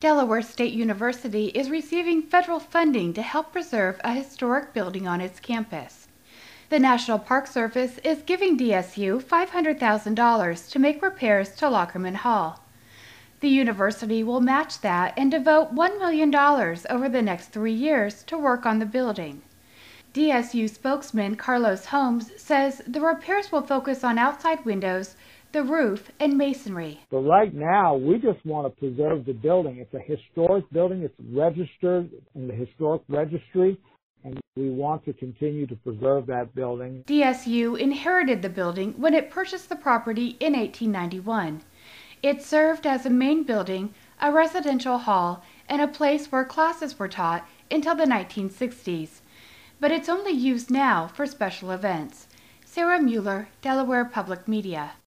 Delaware State University is receiving federal funding to help preserve a historic building on its campus. The National Park Service is giving DSU $500,000 to make repairs to Lockerman Hall. The university will match that and devote $1 million over the next 3 years to work on the building. DSU spokesman Carlos Holmes says the repairs will focus on outside windows, the roof, and masonry. But right now, we just want to preserve the building. It's a historic building. It's registered in the historic registry, and we want to continue to preserve that building. DSU inherited the building when it purchased the property in 1891. It served as a main building, a residential hall, and a place where classes were taught until the 1960s. But it's only used now for special events. Sarah Mueller, Delaware Public Media.